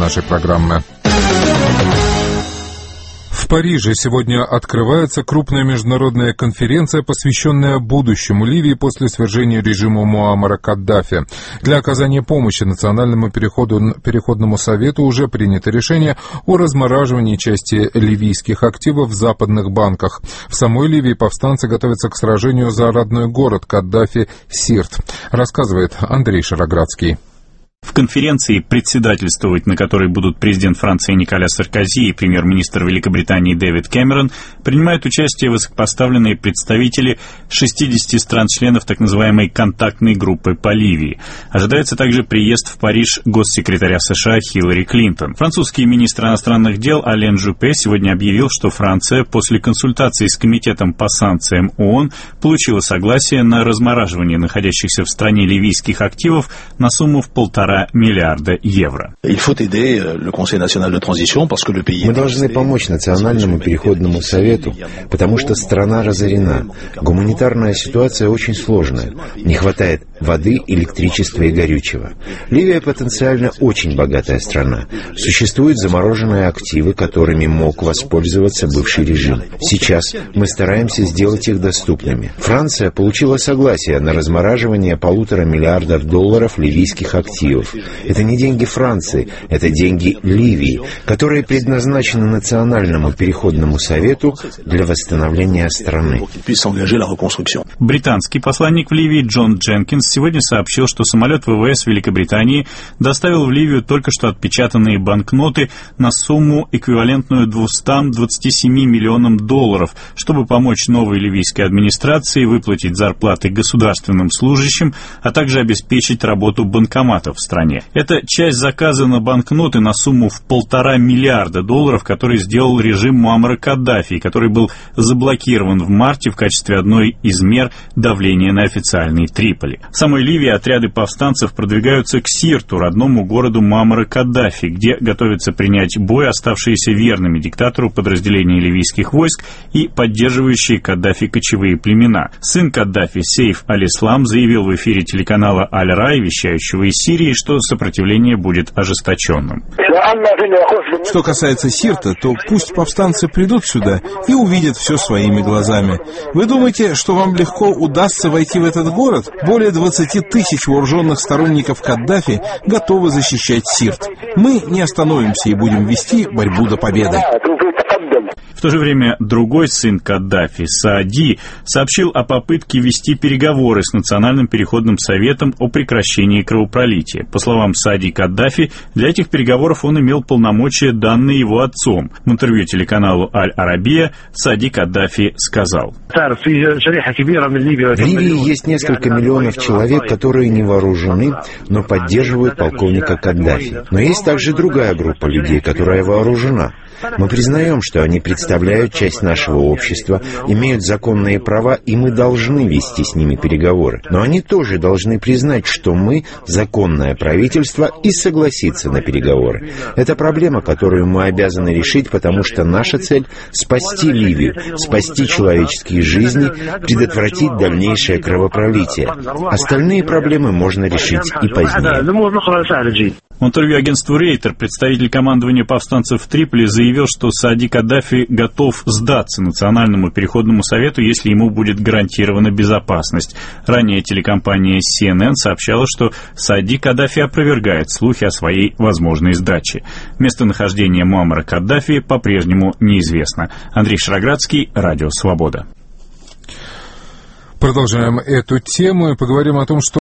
нашей программы. В Париже сегодня открывается крупная международная конференция, посвященная будущему Ливии после свержения режима Муаммара Каддафи. Для оказания помощи Национальному переходному совету уже принято решение о размораживании части ливийских активов в западных банках. В самой Ливии повстанцы готовятся к сражению за родной город Каддафи Сирт, рассказывает Андрей Шароградский. В конференции, председательствовать на которой будут президент Франции Николя Саркози и премьер-министр Великобритании Дэвид Кэмерон, принимают участие высокопоставленные представители 60 стран-членов так называемой контактной группы по Ливии. Ожидается также приезд в Париж госсекретаря США Хиллари Клинтон. Французский министр иностранных дел Ален Жюпе сегодня объявил, что Франция после консультации с Комитетом по санкциям ООН получила согласие на размораживание находящихся в стране ливийских активов на сумму в 1,5 миллиарда евро. Мы должны помочь Национальному переходному совету, потому что страна разорена. Гуманитарная ситуация очень сложная. Не хватает воды, электричества и горючего. Ливия потенциально очень богатая страна. Существуют замороженные активы, которыми мог воспользоваться бывший режим. Сейчас мы стараемся сделать их доступными. Франция получила согласие на размораживание $1,5 миллиарда ливийских активов. Это не деньги Франции, это деньги Ливии, которые предназначены Национальному переходному совету для восстановления страны. Британский посланник в Ливии Джон Дженкинс сегодня сообщил, что самолет ВВС Великобритании доставил в Ливию только что отпечатанные банкноты на сумму, эквивалентную $227 миллионам, чтобы помочь новой ливийской администрации выплатить зарплаты государственным служащим, а также обеспечить работу банкоматов в стране. Это часть заказа на банкноты на сумму в $1,5 миллиарда, который сделал режим Муаммара Каддафи, и который был заблокирован в марте в качестве одной из мер давления на официальный Триполи. В самой Ливии отряды повстанцев продвигаются к Сирту, родному городу Муаммара Каддафи, где готовятся принять бой оставшиеся верными диктатору подразделения ливийских войск и поддерживающие Каддафи кочевые племена. Сын Каддафи Сейф аль-Ислам заявил в эфире телеканала Аль-Рай, вещающего из Сирии, что сопротивление будет ожесточенным. Что касается Сирта, то пусть повстанцы придут сюда и увидят все своими глазами. Вы думаете, что вам легко удастся войти в этот город? Более 20 тысяч вооруженных сторонников Каддафи готовы защищать Сирт. Мы не остановимся и будем вести борьбу до победы. В то же время другой сын Каддафи, Саади, сообщил о попытке вести переговоры с Национальным переходным советом о прекращении кровопролития. По словам Саади Каддафи, для этих переговоров он имел полномочия, данные его отцом. В интервью телеканалу Аль-Арабия Саади Каддафи сказал: В Ливии есть несколько миллионов человек, которые не вооружены, но поддерживают полковника Каддафи. Но есть также другая группа людей, которая вооружена. Мы признаем, что они представляют часть нашего общества, имеют законные права, и мы должны вести с ними переговоры. Но они тоже должны признать, что мы законное правительство, и согласиться на переговоры. Это проблема, которую мы обязаны решить, потому что наша цель — спасти Ливию, спасти человеческие жизни, предотвратить дальнейшее кровопролитие. Остальные проблемы можно решить и позднее. В интервью агентству Рейтер представитель командования повстанцев в Триполи заявил, что Саади Каддафи готов сдаться Национальному переходному совету, если ему будет гарантирована безопасность. Ранее телекомпания CNN сообщала, что Саади Каддафи опровергает слухи о своей возможной сдаче. Местонахождение Муаммара Каддафи по-прежнему неизвестно. Андрей Шароградский, Радио Свобода. Продолжаем эту тему и поговорим о том, что